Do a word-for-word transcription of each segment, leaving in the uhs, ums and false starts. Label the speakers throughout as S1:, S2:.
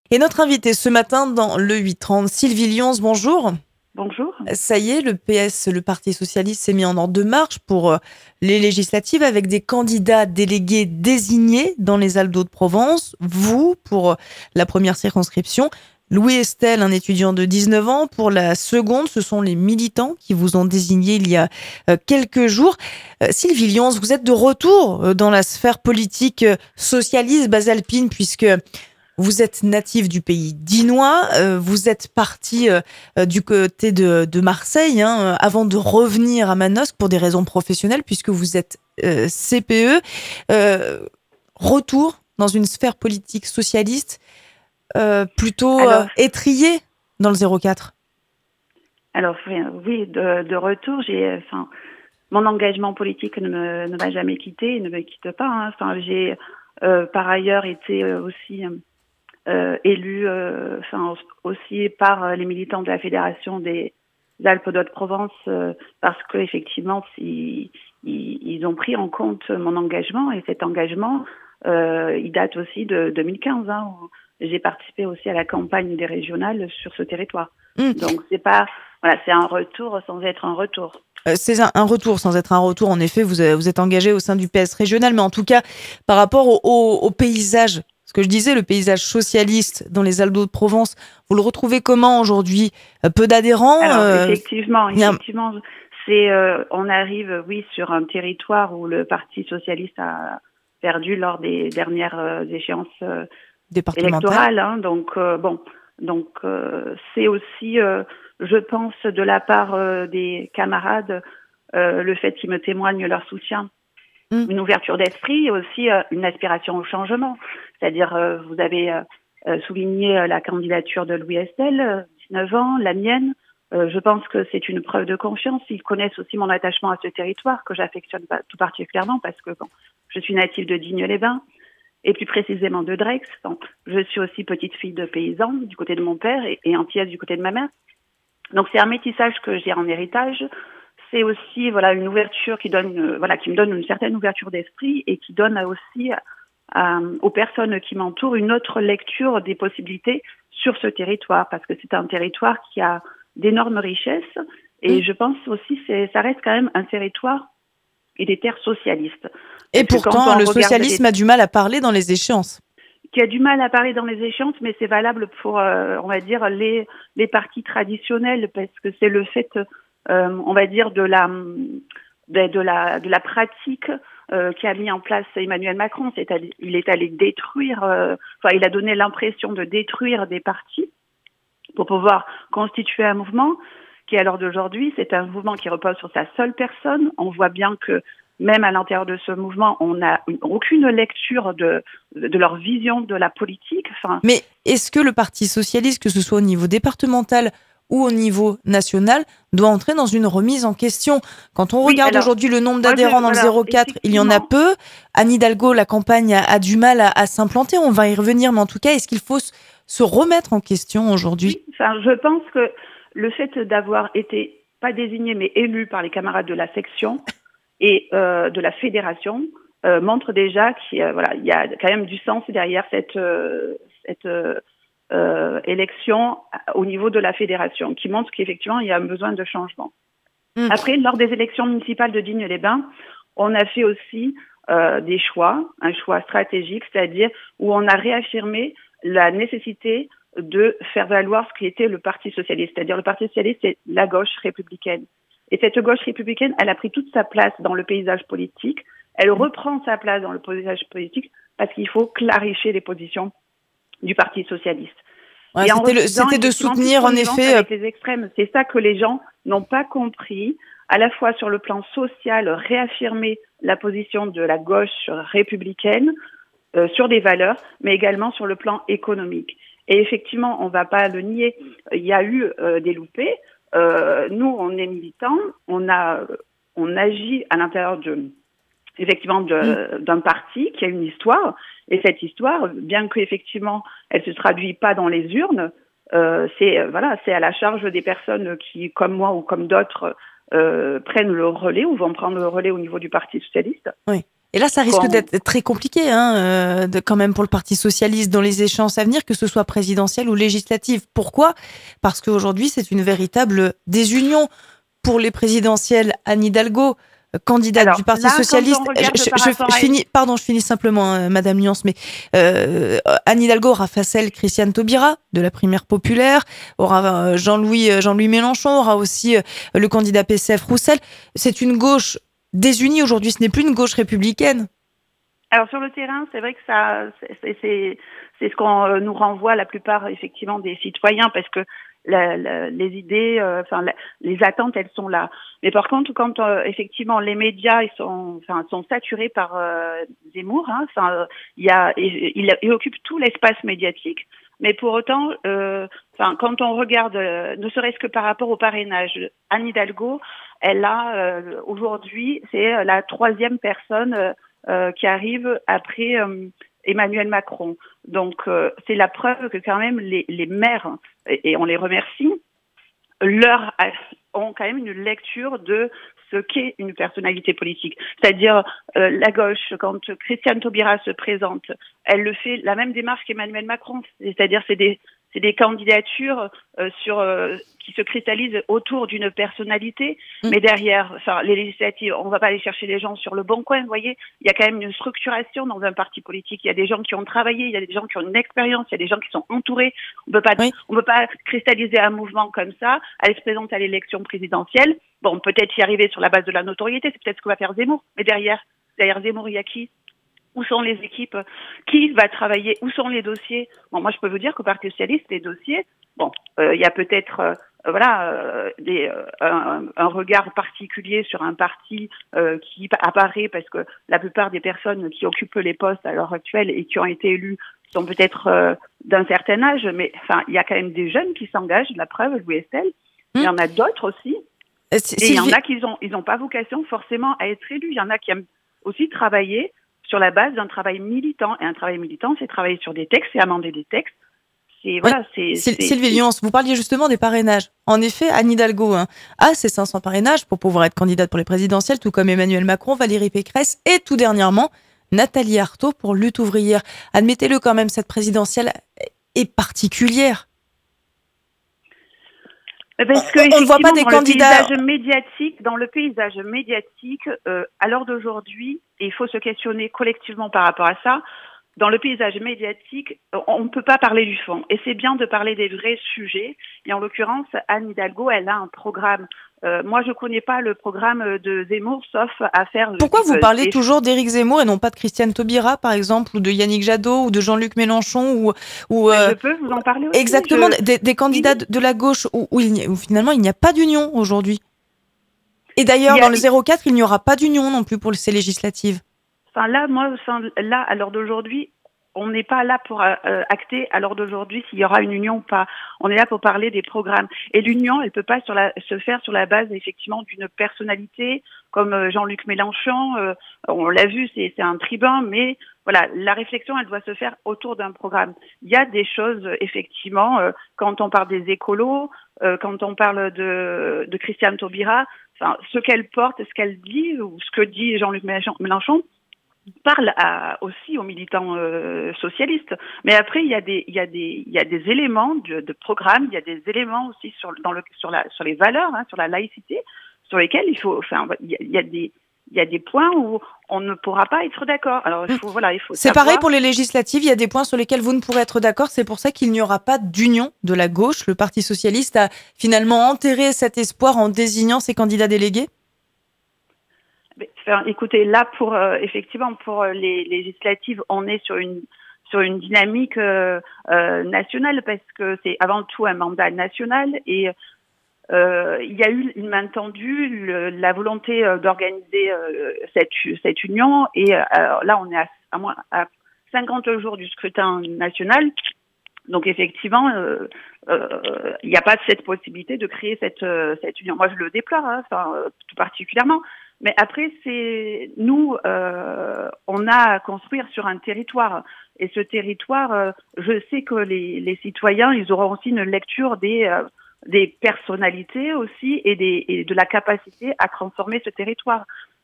S1: Et notre invitée ce matin dans le huit trente, Sylvie Lyons, bonjour.
S2: Bonjour.
S1: Ça y est, le P S, le Parti socialiste, s'est mis en ordre de marche pour euh, les législatives avec des candidats délégués désignés dans les Alpes d'Haute-Provence. Vous, pour euh, la première circonscription, Louis Estel, un étudiant de dix-neuf ans. Pour la seconde, ce sont les militants qui vous ont désigné il y a euh, quelques jours. Euh, Sylvie Lyons, vous êtes de retour euh, dans la sphère politique euh, socialiste basalpine, puisque vous êtes natif du pays dinois, euh, vous êtes parti euh, euh, du côté de, de Marseille hein, euh, avant de revenir à Manosque pour des raisons professionnelles puisque vous êtes euh, C P E. Euh, retour dans une sphère politique socialiste euh, plutôt euh,
S2: Alors,
S1: étriée dans le zéro quatre.
S2: alors oui, de, de retour, j'ai, enfin, mon engagement politique ne, me, ne m'a jamais quitté, et ne me quitte pas. Hein. Enfin, j'ai euh, par ailleurs été euh, aussi euh, élue, euh, enfin aussi par les militants de la Fédération des Alpes d'Haute-Provence, euh, parce que effectivement, si, ils, ils ont pris en compte mon engagement et cet engagement, euh, il date aussi de deux mille quinze. Hein, où j'ai participé aussi à la campagne des régionales sur ce territoire.
S1: Mmh.
S2: Donc c'est pas, voilà, c'est un retour sans être un retour.
S1: Euh, C'est un, un retour sans être un retour. En effet, vous, euh, vous êtes engagé au sein du P S régional, mais en tout cas, par rapport au, au, au paysage, ce que je disais, le paysage socialiste dans les Alpes de Provence, vous le retrouvez comment aujourd'hui? Euh, Peu d'adhérents
S2: Alors
S1: euh,
S2: effectivement,
S1: il y a-
S2: effectivement, c'est, euh, on arrive, oui, sur un territoire où le Parti socialiste a perdu lors des dernières euh, échéances euh,
S1: départemental.
S2: électorales. Hein, donc euh, bon, donc euh, c'est aussi, euh, je pense, de la part euh, des camarades, euh, le fait qu'ils me témoignent leur soutien,
S1: Mm.
S2: une ouverture d'esprit et aussi euh, une aspiration au changement. C'est-à-dire, euh, vous avez euh, euh, souligné euh, la candidature de Louis Estel, euh, dix-neuf ans, la mienne. Euh, je pense que c'est une preuve de confiance. Ils connaissent aussi mon attachement à ce territoire que j'affectionne pas, tout particulièrement parce que bon, je suis native de Digne-les-Bains et plus précisément de Drex. Donc, je suis aussi petite fille de paysan du côté de mon père et, et antillaise du côté de ma mère. Donc c'est un métissage que j'ai en héritage. C'est aussi voilà une ouverture qui donne euh, voilà qui me donne une certaine ouverture d'esprit et qui donne aussi euh, aux personnes qui m'entourent une autre lecture des possibilités sur ce territoire parce que c'est un territoire qui a d'énormes richesses et
S1: Mm.
S2: je pense aussi c'est ça reste quand même un territoire et des terres socialistes
S1: Et
S2: parce que quand
S1: pourtant,
S2: on
S1: le
S2: regarde
S1: socialisme
S2: les
S1: a du mal à parler dans les échéances.
S2: qui a du mal à parler dans les échéances, mais c'est valable pour, euh, on va dire, les, les partis traditionnels, parce que c'est le fait, euh, on va dire, de la, de, de la, de la pratique euh, qu'a mis en place Emmanuel Macron. C'est allé, il est allé détruire, euh, enfin, il a donné l'impression de détruire des partis pour pouvoir constituer un mouvement qui, à l'heure d'aujourd'hui, c'est un mouvement qui repose sur sa seule personne. On voit bien que même à l'intérieur de ce mouvement, on n'a aucune lecture de, de leur vision de la politique. Enfin,
S1: Mais est-ce que le Parti socialiste, que ce soit au niveau départemental ou au niveau national, doit entrer dans une remise en question? Quand on
S2: oui,
S1: regarde
S2: alors,
S1: aujourd'hui le nombre
S2: moi,
S1: d'adhérents
S2: je,
S1: dans le
S2: voilà,
S1: zéro quatre, il y en a
S2: effectivement,
S1: peu. Anne Hidalgo, la campagne a, a du mal à, à s'implanter. On va y revenir, mais en tout cas, est-ce qu'il faut se, se remettre en question aujourd'hui?
S2: oui, enfin, je pense que le fait d'avoir été, pas désigné, mais élu par les camarades de la section et euh, de la fédération, euh, montre déjà qu'il euh, voilà, il y a quand même du sens derrière cette, euh, cette euh, euh, élection au niveau de la fédération, qui montre qu'effectivement, il y a un besoin de changement.
S1: Mm.
S2: Après, lors des élections municipales de Digne-les-Bains, on a fait aussi euh, des choix, un choix stratégique, c'est-à-dire où on a réaffirmé la nécessité de faire valoir ce qui était le Parti socialiste. C'est-à-dire le Parti socialiste, c'est la gauche républicaine. Et cette gauche républicaine, elle a pris toute sa place dans le paysage politique. Elle reprend sa place dans le paysage politique parce qu'il faut clarifier les positions du Parti socialiste.
S1: Ouais,
S2: Et en
S1: c'était, le,
S2: refusant
S1: c'était de
S2: effectivement toute
S1: soutenir, en
S2: connivence
S1: effet, euh,
S2: avec les extrêmes. C'est ça que les gens n'ont pas compris, à la fois sur le plan social, réaffirmer la position de la gauche républicaine euh, sur des valeurs, mais également sur le plan économique. Et effectivement, on ne va pas le nier, il y a eu euh, des loupés. Euh, nous, on est militants, on a, on agit à l'intérieur de, effectivement, de, d'un parti qui a une histoire. Et cette histoire, bien qu'effectivement, elle se traduit pas dans les urnes, euh, c'est voilà, c'est à la charge des personnes qui, comme moi ou comme d'autres, euh, prennent le relais ou vont prendre le relais au niveau du Parti socialiste.
S1: oui. Et là, ça risque
S2: Qu'on...
S1: d'être très compliqué, hein, euh, de, quand même pour le Parti socialiste dans les échéances à venir, que ce soit présidentielle ou législative. Pourquoi ? Parce qu'aujourd'hui, c'est une véritable désunion. Pour les présidentielles, Anne Hidalgo, euh, candidate
S2: Alors
S1: du Parti
S2: là, quand on
S1: socialiste, je,
S2: regarde
S1: je,
S2: par
S1: je,
S2: rapport
S1: je
S2: à...
S1: finis, pardon, je finis simplement, hein, Madame Nuance, mais euh, Anne Hidalgo aura face à elle Christiane Taubira de la Primaire populaire, aura Jean-Louis Jean-Louis Mélenchon, aura aussi euh, le candidat P C F Roussel. C'est une gauche désunie aujourd'hui, ce n'est plus une gauche républicaine.
S2: Alors sur le terrain, c'est vrai que ça, c'est, c'est, c'est ce qu'on nous renvoie la plupart effectivement des citoyens, parce que la, la, les idées, euh, enfin la, les attentes, elles sont là. Mais par contre, quand euh, effectivement les médias, ils sont, enfin, sont saturés par euh, Zemmour, hein, enfin, il y a, il, il, il occupe tout l'espace médiatique. Mais pour autant, euh, enfin, quand on regarde, euh, ne serait-ce que par rapport au parrainage, Anne Hidalgo, elle a euh, aujourd'hui, c'est la troisième personne. Euh, Euh, qui arrive après euh, Emmanuel Macron. Donc, euh, c'est la preuve que quand même les, les maires, et, et on les remercie, leur ont quand même une lecture de ce qu'est une personnalité politique. C'est-à-dire, euh, la gauche, quand Christiane Taubira se présente, elle le fait la même démarche qu'Emmanuel Macron. C'est-à-dire, c'est des c'est des candidatures euh, sur euh, qui se cristallisent autour d'une personnalité, mmh. mais derrière, enfin, les législatives, on ne va pas aller chercher les gens sur le bon coin, vous voyez. Il y a quand même une structuration dans un parti politique. Il y a des gens qui ont travaillé, il y a des gens qui ont une expérience, il y a des gens qui sont entourés. On peut pas, oui. on peut pas cristalliser un mouvement comme ça, aller se présenter à l'élection présidentielle. Bon, peut-être y arriver sur la base de la notoriété, c'est peut-être ce que va faire Zemmour. Mais derrière, derrière Zemmour, il y a qui ? Où sont les équipes? Qui va travailler? Où sont les dossiers? Bon, moi, je peux vous dire qu'au Parti socialiste, les dossiers, bon, euh, il y a peut-être, euh, voilà, euh, des, euh, un, un regard particulier sur un parti euh, qui apparaît parce que la plupart des personnes qui occupent les postes à l'heure actuelle et qui ont été élues sont peut-être euh, d'un certain âge, mais enfin, il y a quand même des jeunes qui s'engagent. La preuve, Louis Estelle. Il y en a d'autres aussi. Euh, et il y en a qui ont, ils n'ont pas vocation forcément à être élus. Il y en a qui aiment aussi travailler sur la base d'un travail militant. Et un travail militant, c'est travailler sur des textes et amender des textes. C'est, voilà,
S1: oui. c'est, c'est, Sylvie Nuance, vous parliez justement des parrainages. En effet, Anne Hidalgo hein, a ses cinq cents parrainages pour pouvoir être candidate pour les présidentielles, tout comme Emmanuel Macron, Valérie Pécresse et tout dernièrement, Nathalie Arthaud pour Lutte ouvrière. Admettez-le quand même, cette présidentielle est particulière.
S2: Parce que, on ne voit pas des dans candidats. Le paysage médiatique, dans le paysage médiatique, euh, à l'heure d'aujourd'hui, et il faut se questionner collectivement par rapport à ça, dans le paysage médiatique, on ne peut pas parler du fond. Et c'est bien de parler des vrais sujets. Et en l'occurrence, Anne Hidalgo, elle a un programme. Euh, moi, je ne connais pas le programme de Zemmour, sauf à faire...
S1: Pourquoi vous parlez des... toujours d'Éric Zemmour et non pas de Christiane Taubira, par exemple, ou de Yannick Jadot, ou de Jean-Luc Mélenchon ou, ou
S2: euh... Je peux vous en parler aussi.
S1: Exactement,
S2: je...
S1: des, des candidats oui. de la gauche où, où, il n'y a, où finalement il n'y a pas d'union aujourd'hui. Et d'ailleurs, a... dans le zéro quatre, il n'y aura pas d'union non plus pour ces législatives.
S2: Enfin, là, moi, là, à l'heure d'aujourd'hui, on n'est pas là pour euh, acter à l'heure d'aujourd'hui s'il y aura une union ou pas. On est là pour parler des programmes. Et l'union, elle peut pas sur la, se faire sur la base effectivement d'une personnalité comme euh, Jean-Luc Mélenchon. Euh, on l'a vu, c'est, c'est un tribun, mais voilà, la réflexion, elle doit se faire autour d'un programme. Il y a des choses effectivement euh, quand on parle des écolos, euh, quand on parle de, de Christiane Taubira, enfin, ce qu'elle porte, ce qu'elle dit ou ce que dit Jean-Luc Mélenchon. Parle à, aussi aux militants euh, socialistes, mais après il y a des il y a des il y a des éléments de, de programme, il y a des éléments aussi sur dans le sur la sur les valeurs, hein, sur la laïcité, sur lesquels il faut enfin il y a, il y a des il y a des points où on ne pourra pas être d'accord. Alors il faut voilà il faut.
S1: C'est
S2: savoir...
S1: pareil pour les législatives, il y a des points sur lesquels vous ne pourrez être d'accord. C'est pour ça qu'il n'y aura pas d'union de la gauche. Le Parti socialiste a finalement enterré cet espoir en désignant ses candidats délégués.
S2: Enfin, écoutez, là pour euh, effectivement pour les législatives, on est sur une sur une dynamique euh, euh, nationale parce que c'est avant tout un mandat national et euh, il y a eu une main tendue, le, la volonté euh, d'organiser euh, cette cette union et euh, alors là on est à, à moins à cinquante jours du scrutin national. Donc effectivement, euh, euh, il n'y a pas cette possibilité de créer cette euh, cette union. Moi, je le déplore, hein, enfin, euh, tout particulièrement. Mais après, c'est nous, euh, on a à construire sur un territoire. Et ce territoire, euh, je sais que les, les citoyens, ils auront aussi une lecture des euh, des personnalités aussi et des et de la capacité à transformer ce territoire.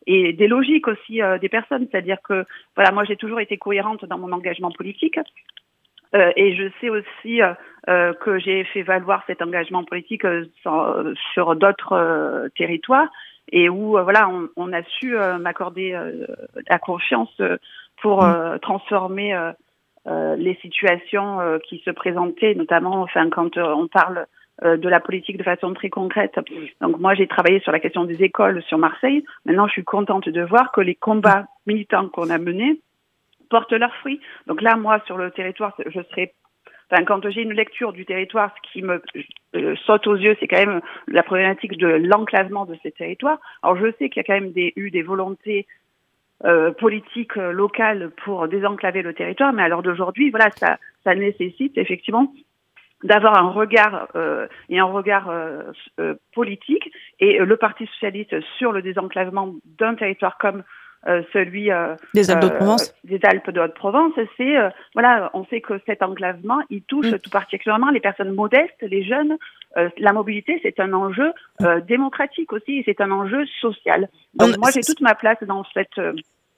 S2: et des logiques aussi euh, des personnes. C'est-à-dire que voilà, moi j'ai toujours été cohérente dans mon engagement politique euh, et je sais aussi euh, euh, que j'ai fait valoir cet engagement politique euh, sans, euh, sur d'autres euh, territoires et où euh, voilà on, on a su euh, m'accorder euh, la confiance euh, pour euh, transformer euh, euh, les situations euh, qui se présentaient, notamment enfin quand euh, on parle euh, de la politique de façon très concrète. Donc moi j'ai travaillé sur la question des écoles sur Marseille. Maintenant je suis contente de voir que les combats militants qu'on a menés portent leurs fruits. Donc là moi sur le territoire je serai Enfin, quand j'ai une lecture du territoire, ce qui me euh, saute aux yeux, c'est quand même la problématique de l'enclavement de ces territoires. Alors, je sais qu'il y a quand même des, eu des volontés euh, politiques euh, locales pour désenclaver le territoire, mais à l'heure d'aujourd'hui, voilà, ça, ça nécessite effectivement d'avoir un regard euh, et un regard euh, euh, politique. Et euh, le Parti socialiste sur le désenclavement d'un territoire comme Euh, celui euh,
S1: des Alpes
S2: euh,
S1: de Provence.
S2: des Alpes de Haute-Provence, c'est euh, voilà, on sait que cet enclavement, il touche mmh. tout particulièrement les personnes modestes, les jeunes. Euh, la mobilité, c'est un enjeu euh, démocratique aussi, et c'est un enjeu social. Donc on, moi, j'ai toute ma place dans cette euh,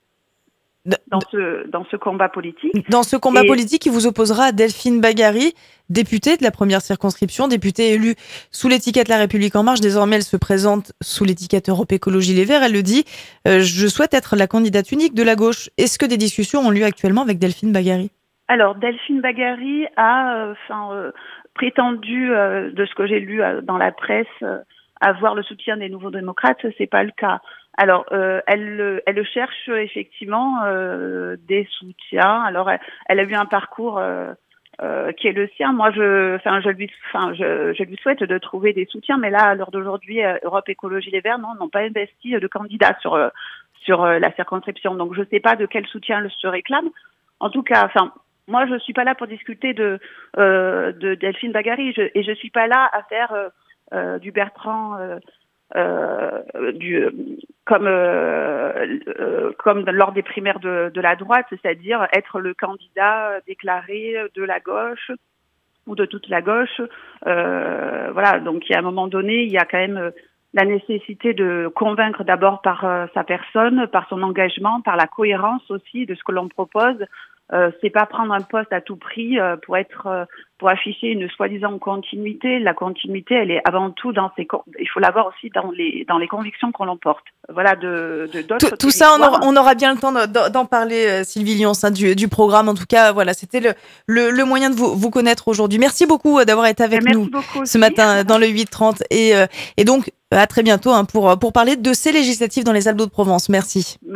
S2: dans ce dans ce combat politique.
S1: Dans ce combat
S2: et...
S1: politique, qui vous opposera Delphine Bagary, députée de la première circonscription, députée élue sous l'étiquette La République En Marche. Désormais, elle se présente sous l'étiquette Europe Écologie Les Verts. Elle le dit, euh, je souhaite être la candidate unique de la gauche. Est-ce que des discussions ont lieu actuellement avec Delphine Bagary ?
S2: Alors, Delphine Bagary a enfin, euh, euh, prétendu, euh, de ce que j'ai lu euh, dans la presse, euh, avoir le soutien des Nouveaux Démocrates. C'est pas le cas. Alors, euh, elle, elle cherche effectivement euh, des soutiens. Alors, elle, elle a eu un parcours euh, euh, qui est le sien. Moi, je, enfin, je lui, enfin, je, je lui souhaite de trouver des soutiens. Mais là, à l'heure d'aujourd'hui, euh, Europe Écologie Les Verts, non, n'ont pas investi de candidats sur euh, sur euh, la circonscription. Donc, je ne sais pas de quel soutien elle se réclame. En tout cas, enfin, moi, je suis pas là pour discuter de euh, de Delphine Bagary, je, et je suis pas là à faire euh, euh, du Bertrand. Euh, Euh, du, comme euh, euh, comme lors des primaires de, de la droite, c'est-à-dire être le candidat déclaré de la gauche ou de toute la gauche. Euh, voilà, donc il y a un moment donné, il y a quand même la nécessité de convaincre d'abord par euh, sa personne, par son engagement, par la cohérence aussi de ce que l'on propose. Euh, c'est pas prendre un poste à tout prix euh, pour être euh, pour afficher une soi-disant continuité. La continuité, elle est avant tout dans ses il faut l'avoir aussi dans les dans les convictions qu'on l'emporte. Voilà, de, de d'autres
S1: tout, tout ça on aura, on aura bien le temps d'en, d'en parler, Sylvie Lyons, hein, du, du programme. En tout cas, voilà, c'était le, le, le moyen de vous, vous connaître aujourd'hui. Merci beaucoup d'avoir été avec
S2: Merci
S1: nous
S2: beaucoup
S1: ce matin dans le huit trente et, et donc à très bientôt, hein, pour, pour parler de ces législatives dans les Alpes de Provence. Merci.